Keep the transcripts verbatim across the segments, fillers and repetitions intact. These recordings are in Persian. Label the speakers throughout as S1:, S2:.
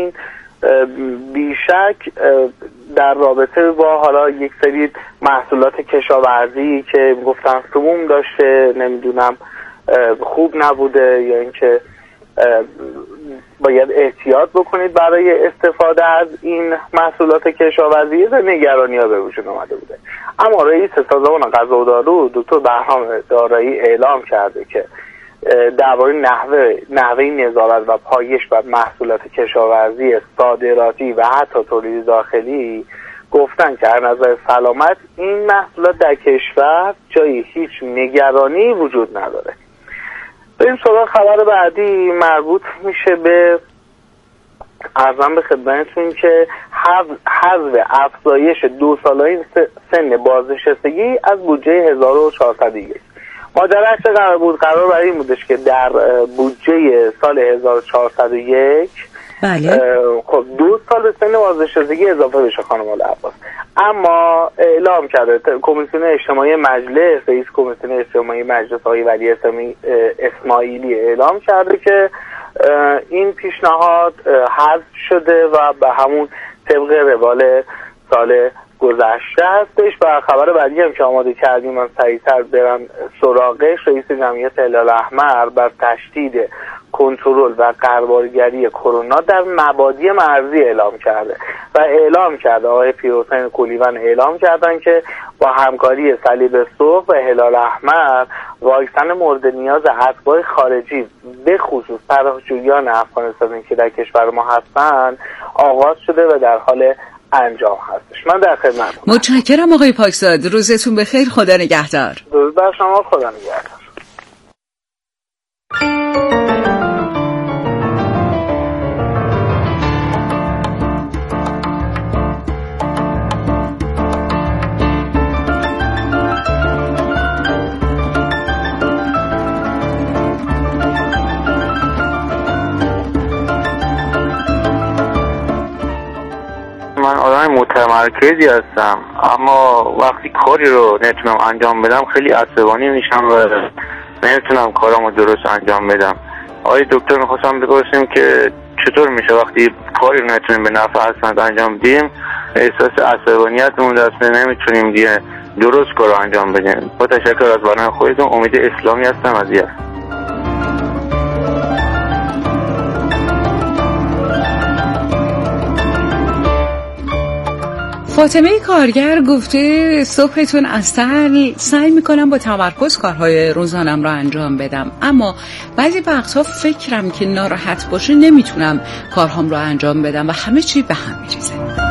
S1: این بیشک در رابطه با حالا یک سری محصولات کشاورزی که گفتن سموم داشته، نمیدونم خوب نبوده، یا اینکه باید احتیاط بکنید برای استفاده از این محصولات کشاورزی و نگرانی ها به وجود آمده بوده. اما رئیس سازمان غذا و دارو دکتر بهرام دارایی اعلام کرده که درباره نحوه نحوه نظارت و پایش بر محصولات کشاورزی صادراتی و حتی تولید داخلی گفتن که از نظر سلامت این محصولات در کشور جای هیچ نگرانی وجود نداره. بریم سراغ خبر بعدی، مربوط میشه به عرضم به خدمتتون که حذف افزایش دو ساله‌ای سن بازنشستگی از بودجه هزار و چهارصد و یک. ماجرا چه قرار بود؟ قرار برای این بودش که در بودجه سال هزار و چهارصد و یک
S2: بله
S1: خب دو سال سن بازنشستگی اضافه بشه خانم العباس. اما اعلام کرده کمیسیون اجتماعی مجلس، رئیس کمیسیون اجتماعی مجلس آقای ولی اسماعیلی اعلام کرده که این پیشنهاد حذف شده و به همون طبق روال سال گذشته هستش. و خبر بعدی هم که آماده کردیم من سریعتر برم سراغش، رئیس جمعیت هلال احمر بر تشدید کنترل و غربالگری کرونا در مبادی مرزی اعلام کرده و اعلام کرده آقای پیرحسین کولیون اعلام کردن که با همکاری صلیب سرخ و هلال احمر واکسن مورد نیاز اتباع خارجی به خصوص پناهجویان افغانستانی که در کشور ما هستند آغاز شده و در حال انجام هستش. من در خدمتتونم.
S2: متشکرم آقای پاکزاد، روزتون بخیر، خدا نگهدار.
S1: درود بر شما، خدا نگهدار.
S3: من آدم متمرکزی هستم، اما وقتی کاری رو نتونم انجام بدم خیلی عصبانی میشم و نمیتونم کارامو درست انجام بدم. آقای دکتر میخواستم بپرسیم که چطور میشه وقتی کاری رو نتونیم به نفع اصلا انجام بدیم احساس عصبانیتمون دست نمیتونیم دیگه درست کار رو انجام بدیم. با تشکر از برنامه خودتون. امید اسلامی هستم از یزد.
S2: فاطمه کارگر گفته صبحتون عسل، سعی میکنم با تمرکز کارهای روزانم را انجام بدم، اما بعضی وقتها فکرم که ناراحت باشه نمیتونم کارهام را انجام بدم و همه چی به هم میریزه.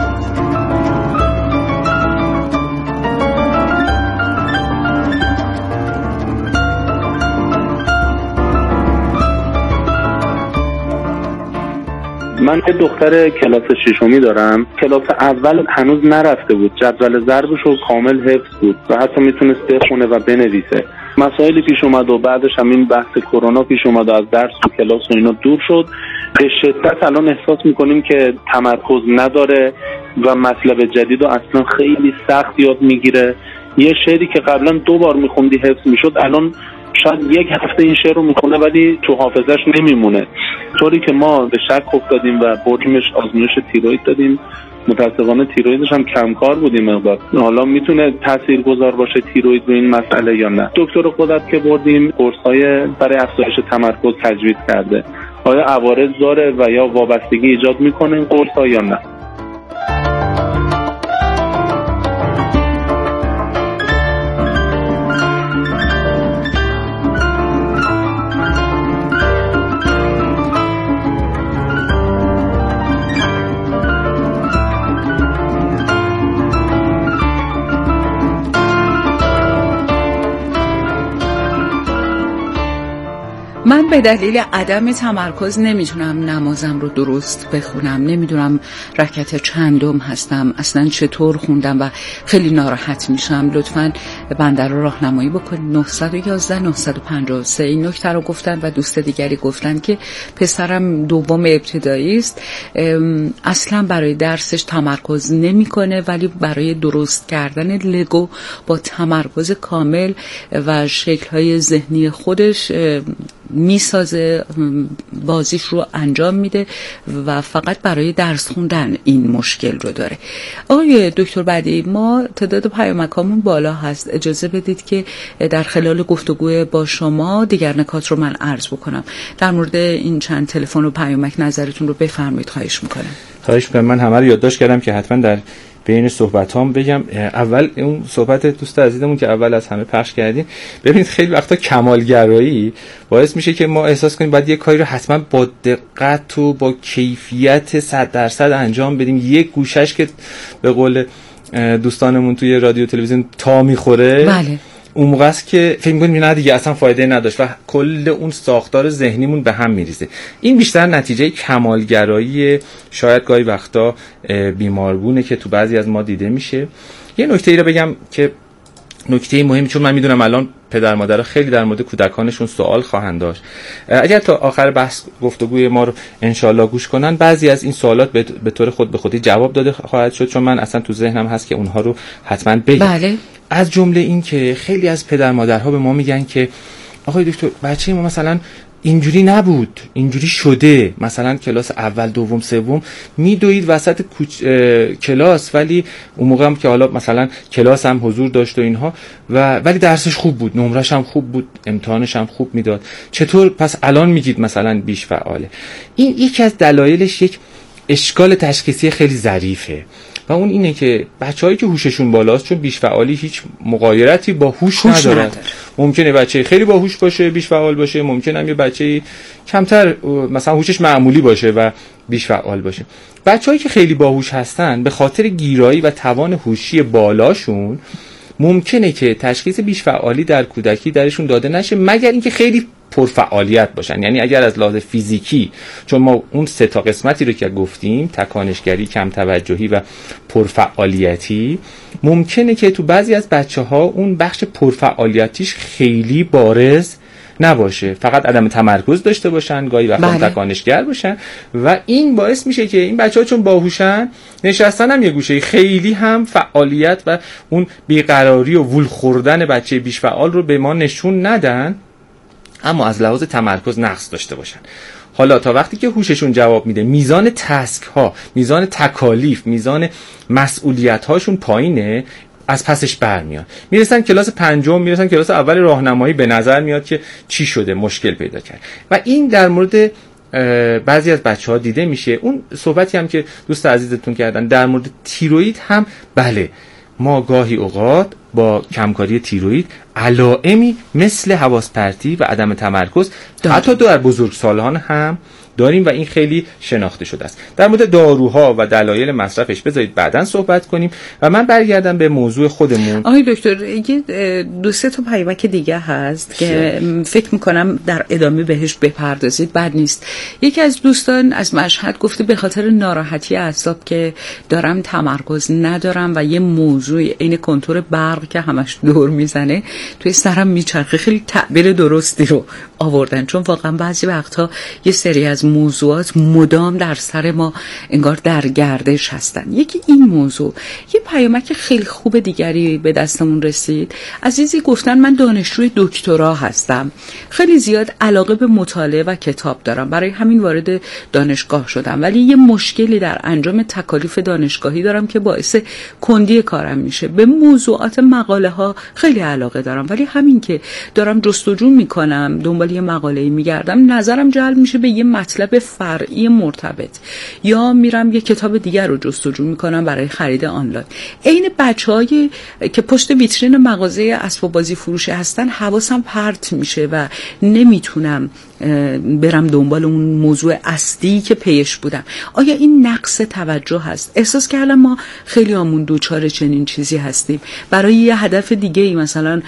S4: من یه دختر کلاس ششمی دارم. کلاس اول هنوز نرفته بود، جدول ضربش رو کامل حفظ بود و حتی میتونست بخونه و بنویسه. مسائلی پیش اومد و بعدش هم این بحث کرونا پیش اومد و از درس و کلاس و اینا دور شد. به شدت الان احساس میکنیم که تمرکز نداره و مطلب جدید رو اصلا خیلی سخت یاد میگیره. یه شعری که قبلا دو بار میخوندی حفظ میشد الان شاید یک هفته این شعر رو میخونه ولی تو حافظش نمیمونه. طوری که ما به شک افتادیم و بردیمش آزمایش تیروید دادیم. متاسفانه تیرویدش هم کمکار بودیم مقدار. حالا میتونه تاثیرگذار باشه تیروید رو این مسئله یا نه. دکتر خودت که بردیم کورس‌های برای افزایش تمرکز تجویز کرده. آیا عوارض داره و یا وابستگی ایجاد میکنه این کورس‌ها یا نه؟
S2: من به دلیل عدم تمرکز نمیتونم نمازم رو درست بخونم، نمیدونم رکعت چندم هستم، اصلا چطور خوندم و خیلی ناراحت میشم. لطفاً بنده رو راهنمایی بکنید. نه یک یک نه پنج سه این نکته رو گفتن و دوست دیگری گفتن که پسرم دوم ابتدایی است، اصلا برای درسش تمرکز نمیکنه ولی برای درست کردن لگو با تمرکز کامل و شکل‌های ذهنی خودش میسازه، بازیش رو انجام میده و فقط برای درس خوندن این مشکل رو داره. آقای دکتر بدیعی، ما تعداد پیامکامون بالا هست، اجازه بدید که در خلال گفتگو با شما دیگر نکات رو من عرض بکنم. در مورد این چند تلفن و پیامک نظرتون رو بفرمایید، خواهش میکنم.
S5: خواهش میکنم. من همه رو یادداشت کردم که حتما در بین صحبتام بگم. اول اون صحبت دوست عزیزمون که اول از همه پخش کردیم، ببینید خیلی وقتا کمالگرایی باعث میشه که ما احساس کنیم باید یه کاری رو حتما با دقت و با کیفیت صد درصد انجام بدیم. یک گوشش که به قول دوستانمون توی رادیو تلویزیون تا میخوره،
S2: بله،
S5: اون موقع است که فکر می‌کنیم نه دیگه اصلا فایده نداشت و کل اون ساختار ذهنیمون به هم میریزه. این بیشتر نتیجه کمالگرایی شاید گاهی وقتا بیمارگونه که تو بعضی از ما دیده میشه. یه نکته ای رو بگم که نکته مهمی، چون من میدونم الان پدر مادرها خیلی در مورد کودکانشون سوال خواهند داشت، اگر تا آخر بحث گفتگوی ما رو انشالله گوش کنن، بعضی از این سوالات به طور خود به خودی جواب داده خواهد شد، چون من اصلا تو ذهنم هست که اونها رو حتما بگم.
S2: بله.
S5: از جمله این که خیلی از پدر مادرها به ما میگن که آقای دکتر بچه ما مثلا اینجوری نبود، اینجوری شده، مثلا کلاس اول دوم سوم میدوید وسط کوچ... کلاس، ولی اون موقع هم که حالا مثلا کلاس هم حضور داشت و اینها، و ولی درسش خوب بود، نمرش هم خوب بود، امتحانش هم خوب میداد، چطور پس الان میگید مثلا بیش فعاله؟ این یکی از دلایلش یک اشکال تشخیصی خیلی ظریفه و اون اینه که بچه‌هایی که هوششون بالاست، چون بیش فعالی هیچ مغایرتی با هوش نداره. ممکنه بچه خیلی باهوش باشه بیش فعال باشه، ممکنه هم یه بچه کمتر مثلا هوشش معمولی باشه و بیش فعال باشه. بچه‌هایی که خیلی باهوش هستن به خاطر گیرایی و توان هوشی بالاشون ممکنه که تشخیص بیش فعالی در کودکی درشون داده نشه، مگر اینکه خیلی پرفعالیت باشن. یعنی اگر از لحاظ فیزیکی، چون ما اون سه تا قسمتی رو که گفتیم، تکانشگری، کم توجهی و پرفعالیتی، ممکنه که تو بعضی از بچه‌ها اون بخش پرفعالیتیش خیلی بارز نباشه، فقط عدم تمرکز داشته باشن، گاهی وقتا تکانشگر باشن و این باعث میشه که این بچه‌ها چون باهوشن نشستن هم یه گوشه، خیلی هم فعالیت و اون بیقراری و وول خوردن بچه بیش فعال رو به ما نشون ندن، اما از لحاظ تمرکز نقص داشته باشن. حالا تا وقتی که هوششون جواب میده، میزان تسک ها، میزان تکالیف، میزان مسئولیت هاشون پایینه، از پسش برمیاد، میرسن کلاس پنجم، میرسن کلاس اول راهنمایی، به نظر میاد که چی شده، مشکل پیدا کرد. و این در مورد بعضی از بچه‌ها دیده میشه. اون صحبتی هم که دوست عزیزتون کردن در مورد تیروئید هم، بله، ما گاهی اوقات با کمکاری تیروئید علائمی مثل حواس پرتی و عدم تمرکز حتی در بزرگسالان هم داریم و این خیلی شناخته شده است. در مورد داروها و دلایل مصرفش بذارید بعداً صحبت کنیم و من برگردم به موضوع خودمون.
S2: آقای دکتر، یه دو سه تا پیامک دیگه هست که فکر میکنم در ادامه بهش بپردازید، بد نیست. یکی از دوستان از مشهد گفته به خاطر ناراحتی اعصاب که دارم تمرکز ندارم و یه موضوع عین کنتور برق که همش دور میزنه توی سرم میچرخه. خیلی تعبیر درستی رو آوردن، چون واقعا بعضی وقتها یه سری از موضوعات مدام در سر ما انگار در گردش هستن. یکی این موضوع. یه پیامک خیلی خوب دیگری به دستمون رسید. عزیزی گفتن من دانشجوی دکترا هستم، خیلی زیاد علاقه به مطالعه و کتاب دارم، برای همین وارد دانشگاه شدم، ولی یه مشکلی در انجام تکالیف دانشگاهی دارم که باعث کندی کارم میشه. به موضوعات مقاله ها خیلی علاقه دارم، ولی همین که دارم جستجو میکنم، دنبال یه مقاله‌ای میگردم، نظرم جلب میشه به یه مطلب فرعی مرتبط، یا میرم یه کتاب دیگر رو جستجو میکنم برای خرید آنلاین. عین بچه‌ای که پشت ویترین مغازه اسباب بازی فروشی هستن، حواسم پرت میشه و نمیتونم برم دنبال اون موضوع اصلی که پیش بودم. آیا این نقص توجه هست؟ احساس کردم ما خیلی همون دوچار چنین چیزی هستیم، برای یه هدف دیگه ای مثلا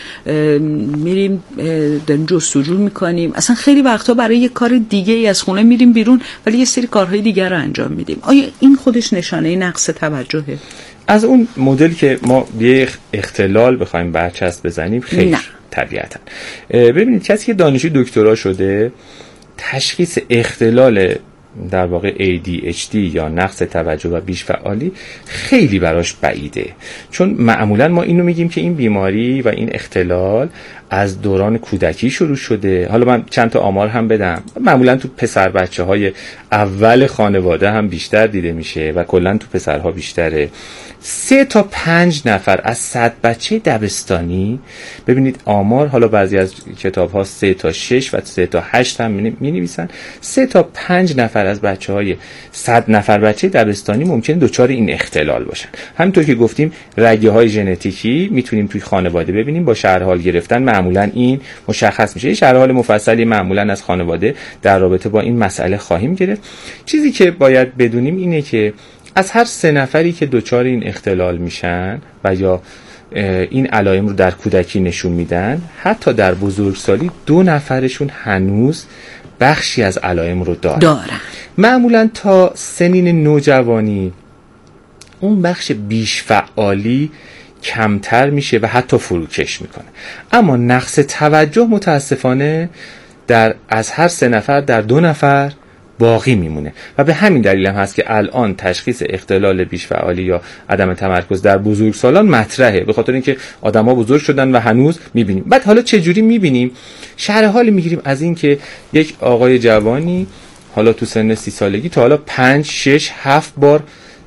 S2: میریم داریم جستجو میکنیم، اصلا خیلی وقتا برای یه کار دیگه ای از خونه میریم بیرون ولی یه سری کارهای دیگر رو انجام میدیم. آیا این خودش نشانه نقص توجهه؟
S5: از اون مدل که ما یه اختلال بخوایم برچسب بزنیم خیلی نه. طبیعتا ببینید کسی که دانشجوی دکترا شده، تشخیص اختلال در واقع ای دی اچ دی یا نقص توجه و بیش فعالی خیلی براش بعیده، چون معمولا ما اینو میگیم که این بیماری و این اختلال از دوران کودکی شروع شده. حالا من چند تا آمار هم بدم. معمولا تو پسر بچه های اول خانواده هم بیشتر دیده میشه و کلا تو پسرها بیشتره. سه تا پنج نفر از صد بچه دبستانی، ببینید آمار، حالا بعضی از کتاب ها سه تا شش و سه تا هشت هم می نویسن، سه تا پنج نفر از بچه های صد نفر بچه دبستانی ممکنه دچار این اختلال باشن. همینطور که گفتیم رگه های ژنتیکی میتونیم توی خانواده ببینیم، با شرح حال گرفتن معمولا این مشخص میشه. شرح حال مفصلی معمولا از خانواده در رابطه با این مسئله خواهیم گرفت. چیزی که باید بدونیم اینه که از هر سه نفری که دچار این اختلال میشن و یا این علائم رو در کودکی نشون میدن، حتی در بزرگسالی دو نفرشون هنوز بخشی از علائم رو دارن. دارن. معمولا تا سنین نوجوانی اون بخش بیش فعالی کمتر میشه و حتی فروکش میکنه. اما نقص توجه متاسفانه در از هر سه نفر در دو نفر باقی میمونه و به همین دلیل هم هست که الان تشخیص اختلال بیش فعالی یا عدم تمرکز در بزرگسالان مطرحه، به خاطر اینکه آدما بزرگ شدن و هنوز میبینیم. بعد حالا چه جوری میبینیم؟ شرح حال میگیریم از این که یک آقای جوانی حالا تو سن سی سالگی تا حالا پنج شش هفت بار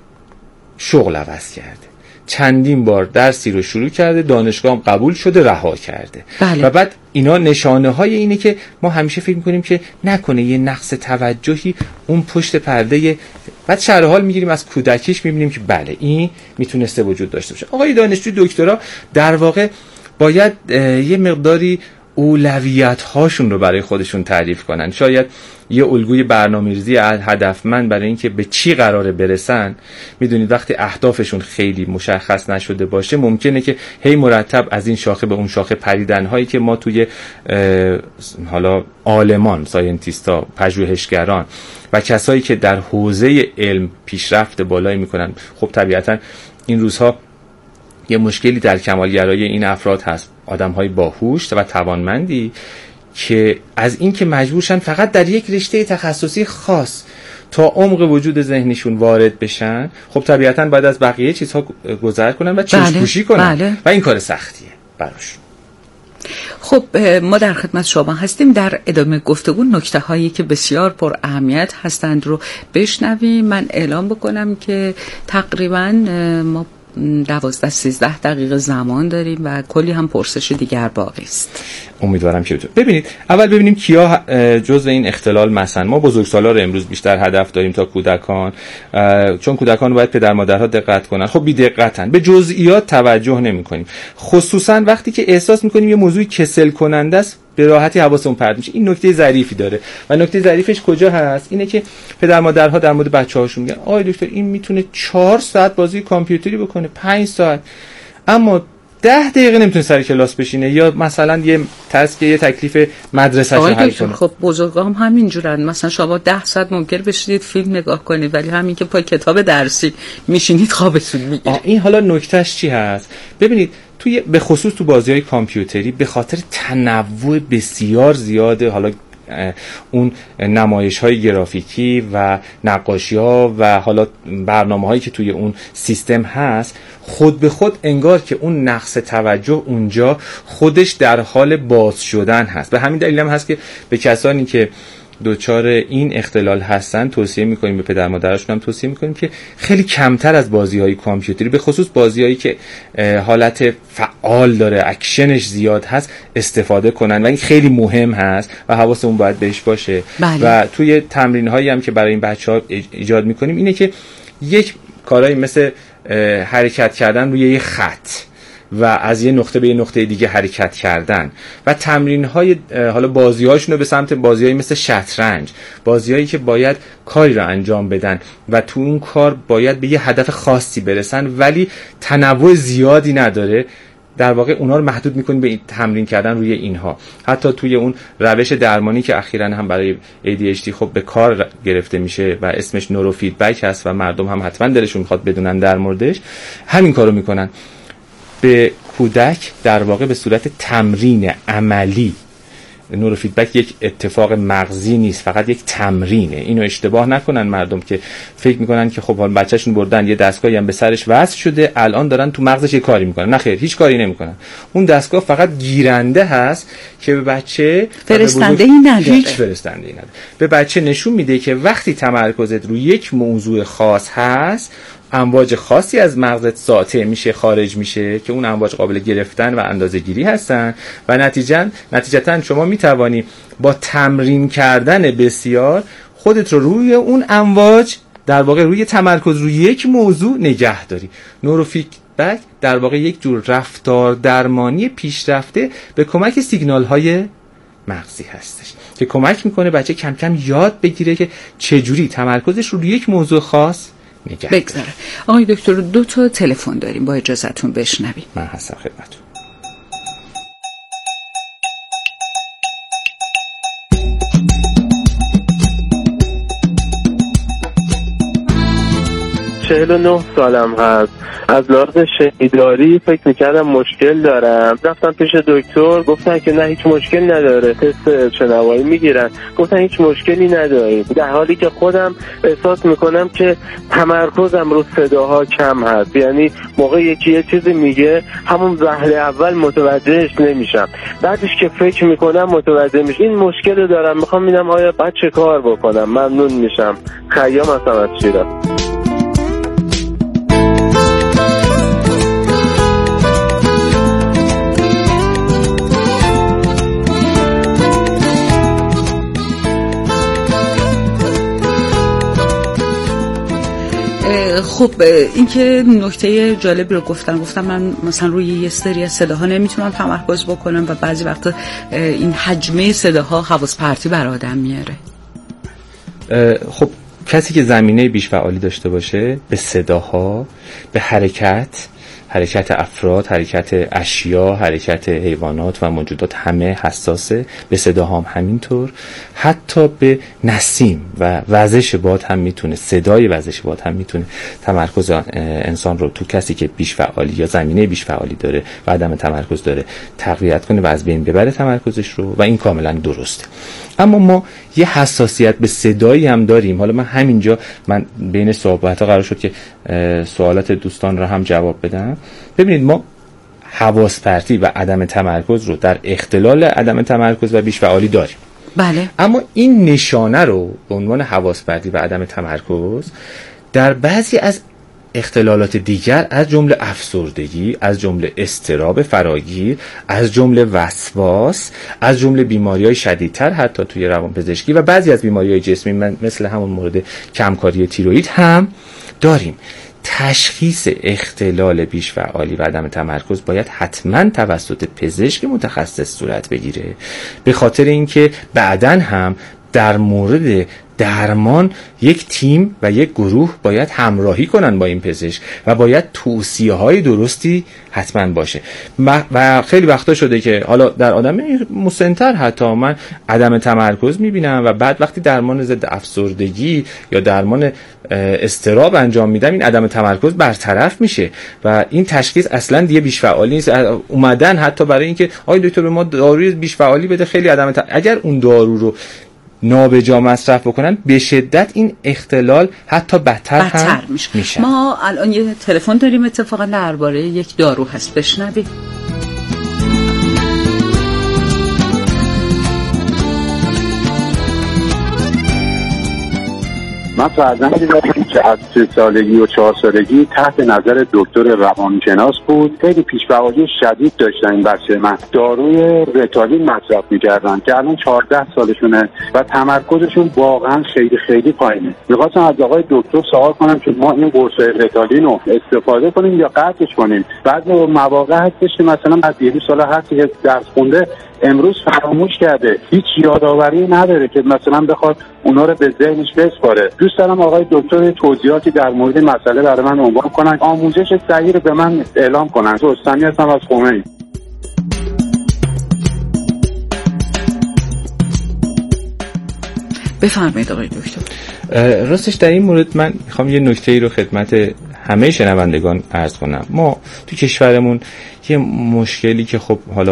S5: شغل عوض کرده، چندین بار درسی رو شروع کرده، دانشگاه هم قبول شده، رها کرده. بله. و بعد اینا نشانه های اینه که ما همیشه فکر میکنیم که نکنه یه نقص توجهی اون پشت پرده. بعد شرح حال میگیریم از کودکیش، میبینیم که بله این میتونسته وجود داشته باشه. آقای دانشجو دکترا در واقع باید یه مقداری اولویت هاشون رو برای خودشون تعریف کنن. شاید یه الگوی برنامه‌ریزی هدفمند برای اینکه به چی قراره برسن. میدونید وقتی اهدافشون خیلی مشخص نشده باشه ممکنه که هی مرتب از این شاخه به اون شاخه پریدن هایی که ما توی حالا عالمان، ساینتیستا، پژوهشگران و کسایی که در حوزه علم پیشرفت بالایی میکنن، خب طبیعتا این روزها یه مشکلی در کمالگرایی این افراد هست، آدم‌های باهوش و توانمندی که از این که مجبورشن فقط در یک رشته تخصصی خاص تا عمق وجود ذهنشون وارد بشن، خب طبیعتاً باید از بقیه چیزها گذر کنن و چشم‌پوشی کنن. بله. و این کار سختیه براش.
S2: خب ما در خدمت شما هستیم. در ادامه گفتگو نکته هایی که بسیار پر اهمیت هستند رو بشنویم. من اعلام بکنم که تقریباً ما دوازده سیزده دقیقه زمان داریم و کلی هم پرسش دیگر باقی است.
S5: امیدوارم که بتونید. ببینید اول ببینیم کیا جزء این اختلال مثلا. ما بزرگسالا رو امروز بیشتر هدف داریم تا کودکان، چون کودکان باید پدر مادرها دقت کنن. خب بی دقتن، به جزئیات توجه نمی‌کنیم، خصوصا وقتی که احساس می‌کنیم یه موضوع کسل کننده است به راحتی حواسمون پرت میشه. این نکته ظریفی داره و نکته ظریفش کجا هست؟ اینه که پدر مادرها در مورد بچه‌هاشون میگن آقای دکتر این میتونه چهار ساعت بازی کامپیوتری بکنه، پنج ساعت، اما ده دقیقه نمیتونه سر کلاس بشینه یا مثلا یه تاسک یه تکلیف مدرسه‌ش رو حل کنه.
S2: خب بزرگا هم همینجورن. مثلا شما ده ساعت ممکن بشینید فیلم نگاه کنید ولی همین که پای کتاب درسی میشینید خوابتون میگیره.
S5: این حالا نکتهش چی هست؟ ببینید توی به خصوص تو بازی‌های کامپیوتری به خاطر تنوع بسیار زیاده، حالا اون نمایش‌های گرافیکی و نقاشی‌ها و حالا برنامه‌هایی که توی اون سیستم هست، خود به خود انگار که اون نقص توجه اونجا خودش در حال باز شدن هست. به همین دلیل هم هست که به کسانی که دوچار این اختلال هستن توصیه میکنیم، به پدر مادرشون هم توصیه میکنیم که خیلی کمتر از بازی‌های کامپیوتری، به خصوص بازی‌هایی که حالت فعال داره، اکشنش زیاد هست، استفاده کنن و این خیلی مهم هست و حواسمون باید بهش باشه. بله. و توی تمرین‌هایی هم که برای این بچه‌ها ایجاد میکنیم اینه که یک کارهایی مثل حرکت کردن روی یه خط و از یه نقطه به یه نقطه دیگه حرکت کردن و تمرین‌های حالا بازی‌هاشون رو به سمت بازی‌هایی مثل شطرنج، بازی‌هایی که باید کاری رو انجام بدن و تو اون کار باید به یه هدف خاصی برسن ولی تنوع زیادی نداره، در واقع اونا رو محدود می‌کنیم به این تمرین کردن روی اینها. حتی توی اون روش درمانی که اخیراً هم برای ای دی اچ دی خب به کار گرفته میشه و اسمش نورو فیدبک هست و مردم هم حتما دلشون می‌خواد بدونن در موردش، همین کارو می‌کنن. به کودک در واقع به صورت تمرین عملی نورو فیدبک یک اتفاق مغزی نیست، فقط یک تمرینه. اینو اشتباه نکنن مردم که فکر میکنن که خب حالا بچه‌شون بردن یه دستگاهی هم به سرش وصل شده الان دارن تو مغزش یه کاری میکنن. نه خیر، هیچ کاری نمیکنن. اون دستگاه فقط گیرنده هست که به بچه
S2: فرستنده ای نداره.
S5: هیچ فرستنده ای نداره. به بچه نشون میده که وقتی تمرکزت روی یک موضوع خاص هست، امواج خاصی از مغزت ساطع میشه، خارج میشه که اون امواج قابل گرفتن و اندازه‌گیری هستن و نتیجاً نتیجتاً شما میتوانی با تمرین کردن بسیار خودت رو روی اون امواج، در واقع روی تمرکز روی یک موضوع نگه داری. نورو فیدبک در واقع یک جور رفتار درمانی پیشرفته به کمک سیگنال های مغزی هستش که کمک میکنه بچه کم کم یاد بگیره که چجوری تمرکزش رو روی یک موضوع خاص نگه
S2: بگذاره. آقای دکتر دو تا تلفن داریم، با اجازهتون بشنویم.
S5: من هستم خدمتتون.
S6: چهل و نه سالم هست. از لحاظ شنیداری فکر میکردم مشکل دارم. رفتم پیش دکتر، گفتن که نه هیچ مشکل نداره، تست شنوایی میگیرن، گفتن هیچ مشکلی نداره، در حالی که خودم احساس میکنم که تمرکزم رو صداها کم هست. یعنی موقع یکی یه چیزی میگه همون وهله اول متوجهش نمیشم، بعدش که فکر میکنم متوجه میشم. این مشکل رو دارم، میخوام ببینم آیا بعد چه کار بکنم. ممنون میشم. خیام هستم از شیراز.
S2: خب این که نکته جالبی رو گفتم گفتم من مثلا روی یه سری از صداها نمیتونم تمرکز بکنم و بعضی وقتا این حجمه صداها حواس پرتی بر آدم میاره.
S5: خب کسی که زمینه بیش فعالی داشته باشه به صداها، به حرکت، حرکت افراد، حرکت اشیا، حرکت حیوانات و موجودات همه حساسه، به صداها هم همینطور، حتی به نسیم و وزش باد هم میتونه، صدای وزش باد هم میتونه تمرکز انسان رو تو کسی که بیش فعالی یا زمینه بیش فعالی داره و عدم تمرکز داره تقویت کنه و از بین ببره تمرکزش رو، و این کاملا درسته. اما ما یه حساسیت به صدایی هم داریم. حالا من همینجا من بین صحبت‌ها قرار شد که سوالات دوستان رو هم جواب بدم. ببینید ما حواس پرتی و عدم تمرکز رو در اختلال عدم تمرکز و بیش فعالی داریم.
S2: بله.
S5: اما این نشانه رو به عنوان حواس پرتی و عدم تمرکز در بعضی از اختلالات دیگر از جمله افسردگی، از جمله اضطراب فراگیر، از جمله وسواس، از جمله بیماری‌های شدیدتر حتی توی روانپزشکی و بعضی از بیماری‌های جسمی مثل همون مورد کمکاری تیروئید هم داریم. تشخیص اختلال بیش فعالی و عدم تمرکز باید حتما توسط پزشک متخصص صورت بگیره، به خاطر اینکه بعداً هم در مورد درمان یک تیم و یک گروه باید همراهی کنن با این پزشک و باید توصیه های درستی حتما باشه. و خیلی وقتا شده که حالا در آدم مسن‌تر حتی من عدم تمرکز میبینم و بعد وقتی درمان ضد افسردگی یا درمان اضطراب انجام میدم این عدم تمرکز برطرف میشه و این تشخیص اصلا دیگه بیش فعالی نیست. اومدن حتی برای اینکه آی دکتر به ما داروی بیش فعالی بده، خیلی عدم تم... اگر اون دارو رو نابجا مصرف بکنن به شدت این اختلال حتی بدتر, بدتر هم میشه. میشه.
S2: ما الان یه تلفن داریم اتفاقا درباره یک دارو هست، بشنوید.
S7: من فرزندی دارم که از سه سالگی و چهار سالگی تحت نظر دکتر روانشناس بود. خیلی پیش‌فعالی شدید داشتن این بچه من. داروی ریتالین مصرف می‌کردن که الان چهارده سالشونه و تمرکزشون واقعا خیلی خیلی پایینه. می‌خواستم از آقای دکتر سوال کنم که ما این قرص ریتالین رو استفاده کنیم یا قطعش کنیم. بعضی مواقع هستش که مثلا از یه سال هست که درس خونده امروز فراموش کرده، هیچ یادآوری نداره که مثلا بخواد اونا رو به ذهنش بسپاره. دوست دارم آقای دکتر توضیحاتی در مورد مسئله برای من عنوان کنن، آموزش صحیح رو به من اعلام کنن. رستمی هستم از خمینی.
S2: بفرمایید آقای دکتر.
S5: راستش در این مورد من میخوام یه نکته‌ای رو خدمت همه شنوندگان عرض کنم. ما تو کشورمون یه مشکلی که خب حالا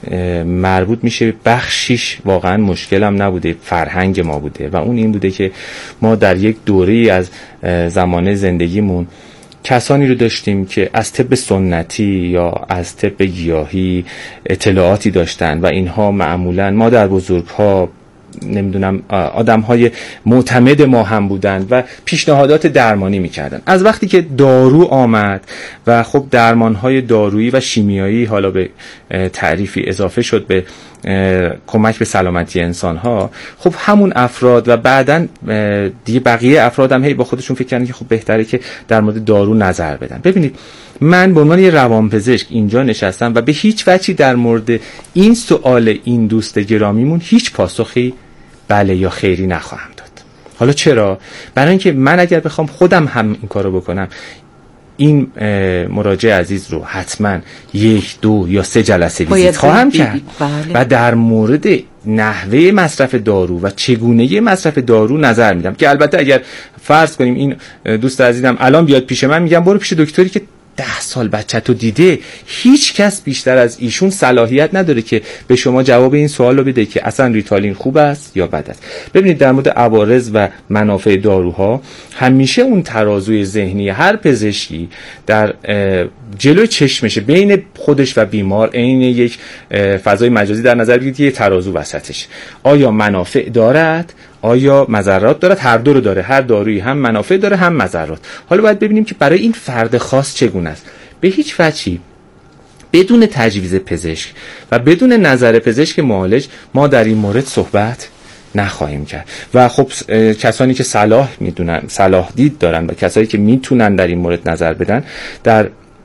S5: مربوط میشه بخشیش واقعا مشکلم نبوده، فرهنگ ما بوده و اون این بوده که ما در یک دوره‌ای از زمانه زندگیمون کسانی رو داشتیم که از طب سنتی یا از طب گیاهی اطلاعاتی داشتن و اینها معمولا مادر بزرگ‌ها، نمیدونم آدم‌های معتمد ما هم بودند و پیشنهادات درمانی می‌کردن. از وقتی که دارو آمد و خب درمان‌های دارویی و شیمیایی حالا به تعریفی اضافه شد به کمک به سلامتی انسان‌ها، خب همون افراد و بعداً دیگه بقیه افراد هم هی با خودشون فکر کردن که خب بهتره که در مورد دارو نظر بدن. ببینید من به عنوان یه روانپزشک اینجا نشستم و به هیچ وجهی در مورد این سوال این دوست گرامیمون هیچ پاسخی بله یا خیری نخواهم داد. حالا چرا؟ برای اینکه من اگر بخوام خودم هم این کارو بکنم، این مراجع عزیز رو حتما یک دو یا سه جلسه ویزیت خواهم کرد
S2: بله.
S5: و در مورد نحوه مصرف دارو و چگونگی مصرف دارو نظر میدم که البته اگر فرض کنیم این دوست عزیزم الان بیاد پیش من، میگم برو پیش دکتری که ده سال بچه‌تو دیده. هیچ کس بیشتر از ایشون صلاحیت نداره که به شما جواب این سوال رو بده که اصلا ریتالین خوب است یا بد است. ببینید در مورد عوارض و منافع داروها همیشه اون ترازوی ذهنی هر پزشکی در جلوی چشمشه، بین خودش و بیمار عین یک فضای مجازی در نظر بگیرید، یه ترازو وسطش. آیا منافع دارد؟ آیا مضرات دارد؟ هر دو رو داره. هر دارویی هم منافع داره هم مضرات. حالا باید ببینیم که برای این فرد خاص چگونه است. به هیچ وجهی بدون تجویز پزشک و بدون نظر پزشک معالج ما در این مورد صحبت نخواهیم کرد. و خب کسانی که صلاح میدونن، صلاح دید دارن و کسایی که میتونن در این مورد نظر بدن، در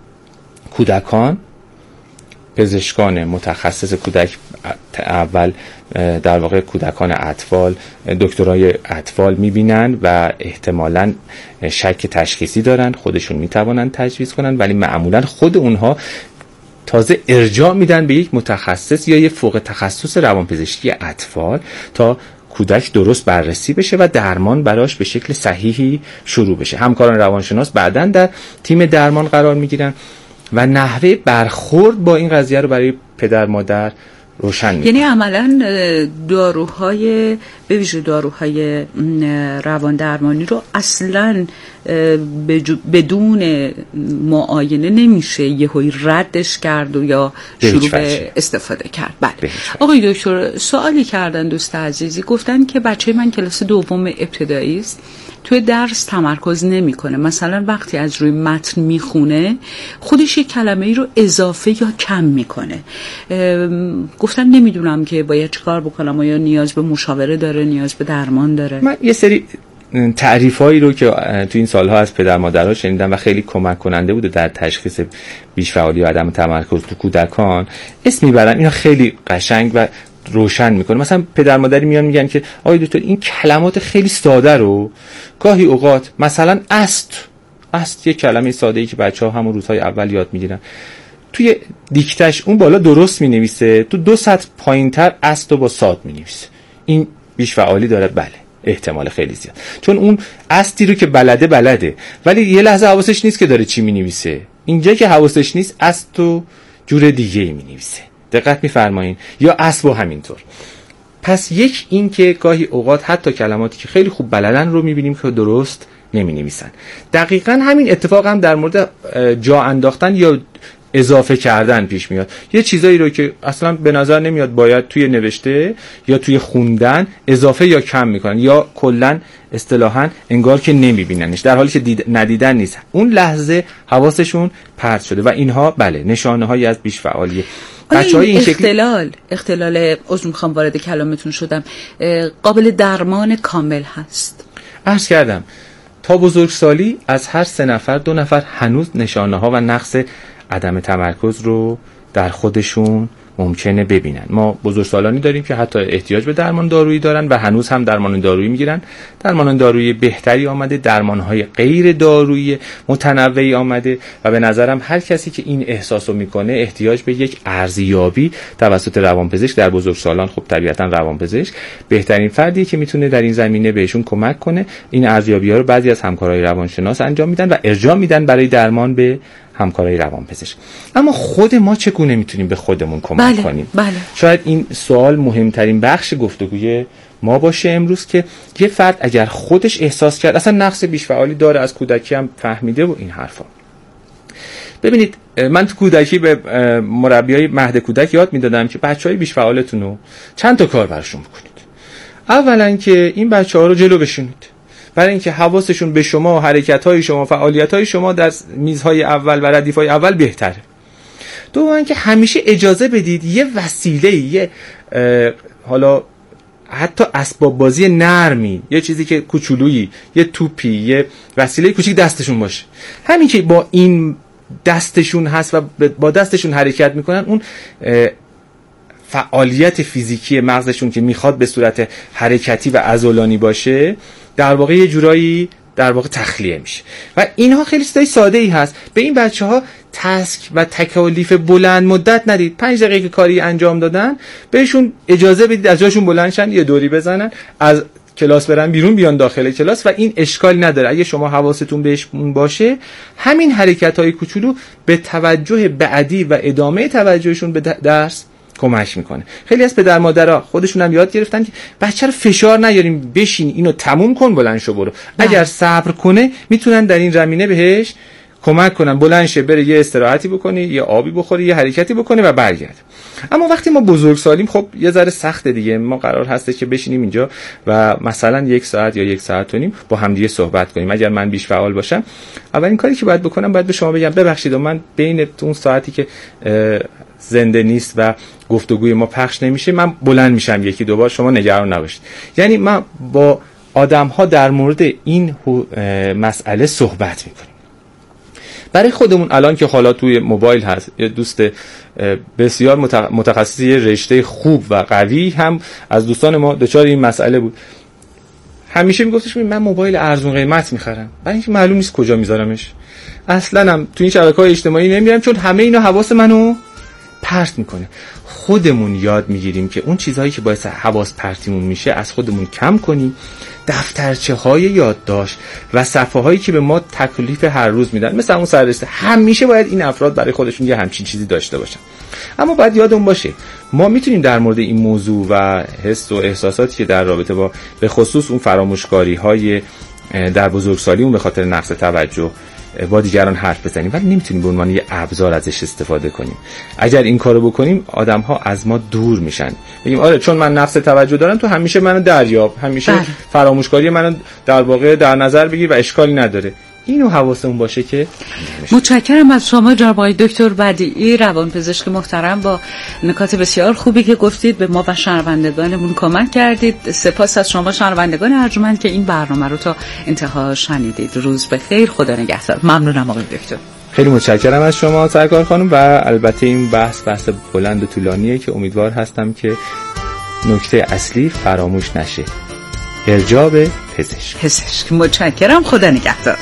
S5: کودکان پزشکان متخصص کودک اول در واقع کودکان اطفال، دکترای اطفال میبینن و احتمالاً شک تشخیصی دارن، خودشون میتوانن تجویز کنن، ولی معمولاً خود اونها تازه ارجاع میدن به یک متخصص یا یک فوق تخصص روانپزشکی اطفال تا کودک درست بررسی بشه و درمان براش به شکل صحیحی شروع بشه. همکاران روانشناس بعداً در تیم درمان قرار میگیرن و نحوه برخورد با این قضیه رو برای پدر مادر روشن میکنه.
S2: یعنی عملاً داروهای به ویژه داروهای روان درمانی رو اصلاً بدون معاینه نمیشه یهویی ردش کرد و یا شروع به استفاده کرد. بله آقای دکتر، سوالی کردن دوست عزیزی، گفتن که بچه من کلاس دوم ابتدایی است، توی درس تمرکز نمیکنه، مثلا وقتی از روی متن میخونه خودش یک کلمه ای رو اضافه یا کم میکنه. گفتن نمیدونم که باید چیکار بکنم، آیا نیاز به مشاوره داره، نیاز به درمان داره؟
S5: من یه سری تعریفایی رو که تو این سالها از پدر مادرها شنیدم و خیلی کمک کننده بوده در تشخیص بیش‌فعالی و عدم تمرکز تو کودکان اسم میبرن، اینا خیلی قشنگ و روشن میکنه. مثلا پدر مادری میان میگن که آقای دکتر این کلمات خیلی ساده رو گاهی اوقات، مثلا است است یک کلمه ساده ای که بچه‌ها همون روزهای اول یاد میگیرن، توی دیکتش اون بالا درست مینویسه، تو دو سطر پایینتر است و با ساد مینویسه. این بیش فعالی داره؟ بله، احتمال خیلی زیاد، چون اون استی رو که بلده بلده ولی یه لحظه حواسش نیست که داره چی مینویسه. اینجا که حواسش نیست است و جور دیگه ای مینویسه. دقت می‌فرمایید؟ یا اسب و همینطور. پس یک این که گاهی اوقات حتی کلماتی که خیلی خوب بلدن رو می‌بینیم که درست نمی‌نویسن. دقیقاً همین اتفاق هم در مورد جا انداختن یا اضافه کردن پیش میاد. یه چیزایی رو که اصلا به نظر نمیاد باید توی نوشته یا توی خوندن اضافه یا کم میکنن یا کلاً اصطلاحاً انگار که نمیبیننش، در حالی که دید... ندیدن نیست، اون لحظه حواسشون پرت شده و اینها بله نشانه‌هایی از بیش فعالیه.
S2: بچه‌های این اختلال شکل... اختلال عذر میخوام وارد کلامتون شدم، قابل درمان کامل هست؟
S5: عرض کردم تا بزرگسالی از هر سه نفر دو نفر هنوز نشانه‌ها و نقص عدم تمرکز رو در خودشون ممکنه ببینن. ما بزرگسالانی داریم که حتی احتیاج به درمان دارویی دارن و هنوز هم درمان دارویی میگیرن. درمان دارویی بهتری آمده، درمان‌های غیر دارویی متنوعی آمده و به نظرم هر کسی که این احساسو میکنه احتیاج به یک ارزیابی توسط روانپزشک، در بزرگسالان خب طبیعتا روانپزشک بهترین فردیه که میتونه در این زمینه بهشون کمک کنه. این ارزیابی‌ها رو بعضی از همکارای روانشناس انجام میدن و ارجاع میدن برای درمان به همکارای روانپزشک. اما خود ما چگونه میتونیم به خودمون کمک
S2: بله،
S5: کنیم؟
S2: بله.
S5: شاید این سوال مهمترین بخش گفتگوی ما باشه امروز، که یه فرد اگر خودش احساس کرد اصلا نقص بیش فعالی داره، از کودکی هم فهمیده و این حرفا. ببینید من تو کودکی به مربیای مهد کودک یاد میدادم که بچهای بیش فعالتون رو چند تا کار براشون بکنید. اولا که این بچه‌ها رو جلو بشونید، برای اینکه حواسشون به شما و حرکت‌های شما، فعالیت‌های شما در میزهای اول و ردیف‌های اول بهتره. دوم که همیشه اجازه بدید یه وسیله، یه حالا حتی اسباب بازی نرمی، یه چیزی که کوچولویی، یه توپی، یه وسیله کوچیک دستشون باشه. همین که با این دستشون هست و با دستشون حرکت میکنن، اون فعالیت فیزیکی مغزشون که میخواد به صورت حرکتی و عضلانی باشه، در واقع یه جورایی در واقع تخلیه میشه. و اینها خیلی چیزای ساده ای هست. به این بچه ها تسک و تکالیف بلند مدت ندید. پنج دقیقه که کاری انجام دادن بهشون اجازه بدید از جاشون بلند شن، یه دوری بزنن، از کلاس برن بیرون، بیان داخل کلاس و این اشکالی نداره. اگه شما حواستون بهش باشه، همین حرکت‌های کوچولو به توجه بعدی و ادامه توجهشون به درس کمک میکنه. خیلی از پدر مادرها خودشون هم یاد گرفتن که بچه رو فشار نیاریم، بشین اینو تموم کن، بلند شو برو. اگر صبر کنه میتونن در این زمینه بهش کمک کنن، بلند شه، بره یه استراحتی بکنه، یه آبی بخوره، یه حرکتی بکنه و برگرد. اما وقتی ما بزرگسالیم خب یه ذره سخته دیگه. ما قرار هسته که بشینیم اینجا و مثلا یک ساعت یا یک ساعت و نیم با همدیگه صحبت کنیم. اگر من بیش فعال باشم، اولین کاری که باید بکنم باید به شما بگم ببخشید من بین اون ساعتی که زنده نیست و گفتگوی ما پخش نمیشه، من بلند میشم یکی دو بار، شما نگران نباشید. یعنی ما با آدم ها در مورد این مسئله صحبت میکنیم. برای خودمون الان که حالا توی موبایل هست، یه دوست بسیار متخصص یه رشته خوب و قوی هم از دوستان ما دچار این مسئله بود. همیشه میگفتش من موبایل ارزون قیمت میخرم، برای اینکه معلوم نیست کجا میذارمش. اصلا هم تو این شبکه‌های اجتماعی نمیرم، چون همه اینا حواس منو پرت میکنه. خودمون یاد میگیریم که اون چیزهایی که باعث حواس پرتیمون میشه از خودمون کم کنیم. دفترچه های یادداشت و صفحه هایی که به ما تکلیف هر روز میدن، مثلا اون سررشته، همیشه باید این افراد برای خودشون یه همچین چیزی داشته باشن. اما باید یادمون باشه ما میتونیم در مورد این موضوع و حس و احساساتی که در رابطه با به خصوص اون فراموشکاری های در بزرگسالیمون به خاطر نقص توجه با دیگران حرف بزنیم، ولی نمیتونیم به عنوان یه ابزار ازش استفاده کنیم. اگر این کارو بکنیم آدم‌ها از ما دور میشن. بگیم آره چون من نقص توجه دارم تو همیشه منو دریاب، همیشه بله. فراموشکاری منو در واقع در نظر بگیر و اشکالی نداره. اینو حواسمون باشه که
S2: متشکرم از شما جناب آقای دکتر بدیعی، روانپزشک محترم، با نکات بسیار خوبی که گفتید به ما و شنوندگانمون کمک کردید. سپاس از شما شنوندگان ارجمند که این برنامه رو تا انتها شنیدید. روز بخیر، خدا نگهدار. ممنونم آقای دکتر.
S5: خیلی متشکرم از شما سرکار خانم. و البته این بحث بحث بلند و طولانیه که امیدوار هستم که نکته اصلی فراموش نشه. ارجاع به پزشک.
S2: پزشک. متشکرم، خدا نگهدار.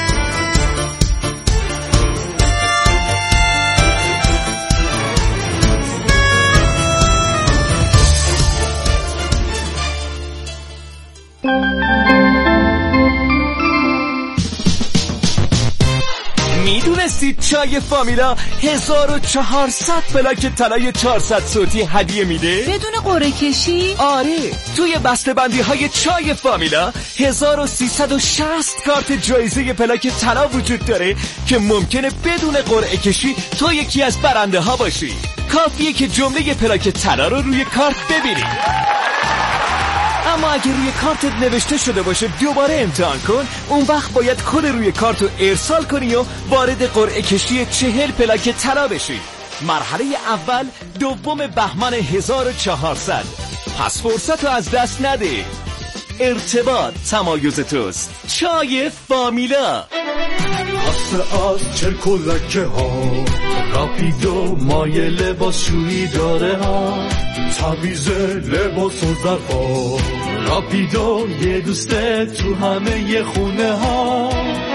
S8: میدونستید چای فامیلا هزار و چهارصد پلاک طلای چهارصد صوتی هدیه میده؟
S9: بدون قرعه کشی؟
S8: آره، توی بسته‌بندی های چای فامیلا هزار و سیصد و شصت کارت جایزه پلاک طلا وجود داره که ممکنه بدون قرعه کشی تو یکی از برنده ها باشی. کافیه که جمله پلاک طلا رو روی کارت ببینی. اما اگه روی کارتت نوشته شده باشه دوباره امتحان کن، اون وقت باید کد روی کارت رو ارسال کنی و وارد قرعه کشی چهل پلاک طلا بشی. مرحله اول دوم بهمن هزار و چهارصد. پس فرصت رو از دست نده. ارتباط تمایز توست. چای فامیلا.
S10: خسته از چرک و لکه ها، راپیدو مایه لباس شویی داره ها، تعویض لباس و ظرفا، راپیدو یه دوسته تو همه ی خونه ها.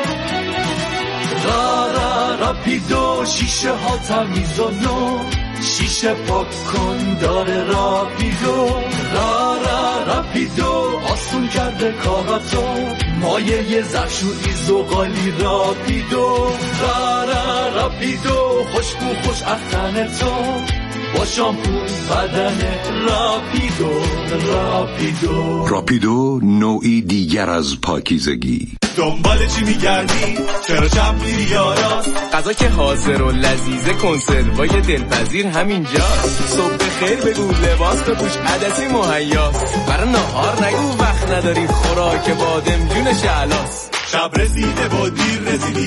S10: را را راپیدو شیشه ها تمیز و نو، شیشه پاک کن داره راپیدو. را را راپیدو آسون کرده کاراتو، مایه ظرفشویی زغالی راپیدو، را را راپیدو، خوشبو خوش اختن تو، با شامپو بدن راپیدو. راپیدو
S9: راپیدو نوعی دیگر از پاکیزگی.
S10: دنبال چی میگردی؟ چرا شب میری یارا؟
S11: غذا که حاضر و لذیذه، کنسروای دلپذیر همینجاست. صبح بخیر بگو، لباس بپوش، عدسی مهیاست. برای نهار نگو وقت نداری، خوراک بادمجون شعلاست.
S10: شب رسیده و دیر رسیدی،